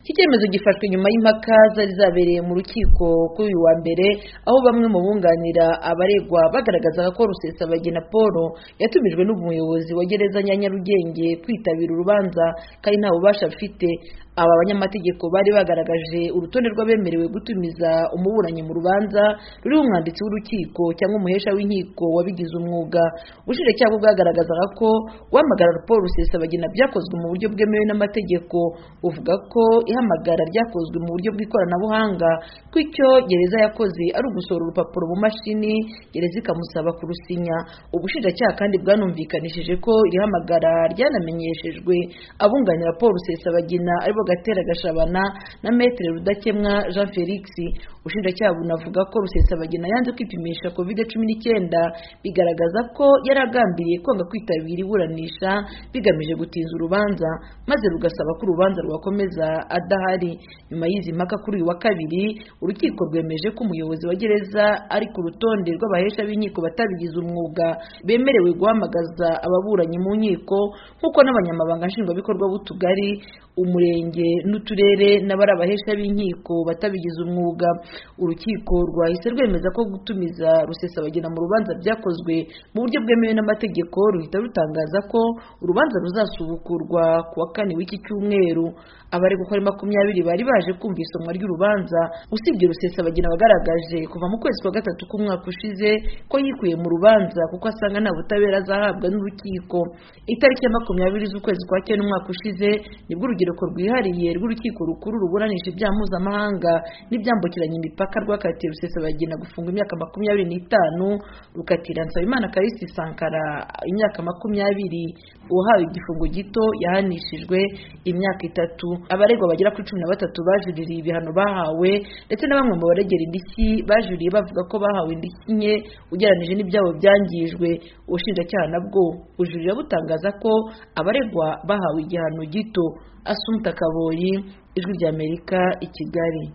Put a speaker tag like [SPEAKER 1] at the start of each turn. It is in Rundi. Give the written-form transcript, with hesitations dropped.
[SPEAKER 1] Iki cyemezo gifashwe nyuma y'impaka zari zabereye mu rukiko kuri uyu wa mbere, aho bamwe mu bunganira abaregwa bagaragazaga ko Rusesabagina Paul yatumijwe n'umuyobozi wa gereza ya Nyarugenge kwitabira urubanza kandi nta bubasha afite. Aba banyamategeko bari bagaragaje urutonde rw'abemerewe gutumiza umuburanyi mu rubanza ruriho umwanditsi w'urukiko cyangwa umuhesha w'inkiko wabigize umwuga. Ubushinjacyaha bwagaragazaga ko guhamagara Paul Rusesabagina byakozwe mu buryo bwemewe n'amategeko, buvuga ko ihamagara ryakozwe mu buryo bw'ikoranabuhanga, ko icyo gereza yakoze ari ugusohora urupapuro mu mashini gereza ikamusaba kurusinya. Ubushinjacyaha kandi bwanumvikanishije ko ihamagara ryanamenyeshejwe abunganira Paul Rusesabagina aribo Gatera Gashabana na Maître Rudakemwa Jean Felix. Ubushinjacyaha bunavuga ko Rusesabagina yanze kwipimisha COVID-19 bigaragaza ko yaragambiriye kwanga kwitabira iburanisha bigamije gutinza urubanza, maze rugasaba ko urubanza rwakomeza adahari. Nyuma y'izi mpaka kuri uyu wa kabiri, urukiko rwemeje ko umuyobozi wa gereza ari ku rutonde rw'abahesha b'inkiko batabigize umwuga bemerewe guhamagaza ababuranyi mu nkiko, nk'uko n'abanyamabanga nshingwabikorwa b'utugari, umurenge n'uturere n'abari abahesha b'inkiko batabigize umwuga. Urukiko rwahise rwemeza ko gutumiza Rusesabagina mu rubanza byakozwe mu buryo bwemewe n'amategeko, ruhita rutangaza ko urubanza ruzasubukurwa ku wa 4 w'iki cyumweru. Abaregwa 20 bari baje kumva isomwa ry'urubanza, usibye Rusesabagina wagaragaje kuva mu kwezi kwa gatatu k'umwaka ushize ko yikuye mu rubanza kuko asanga nta butabera azahabwa n'urukiko. Itariki ya 20 z'ukwezi kwa 9 umwaka ushize nibwo urugereko rwihariye rw'urukiko rukuru ruburanisha ibyaha mpuzamahanga n'ibyambukiranya imipaka rwakatiye Rusesabagina gufunga imyaka 25, rukatira Nsabimana Callixte Sankara imyaka 20. Uwahawe igifungo gito yahanishijwe imyaka 3. Abaregwa bagera kuri 13 bajuririye ibihano bahawe, ndetse na bamwe mu baregera indishyi bajuriye bavuga ko bahawe indishyi nke ugereranije n'ibyabo byangijwe. Ubushinjacyaha nabwo bujurira butangaza ko abaregwa bahawe igihano gito. Assumpta Kaboyi, Ijwi ry'Amerika, i Kigali.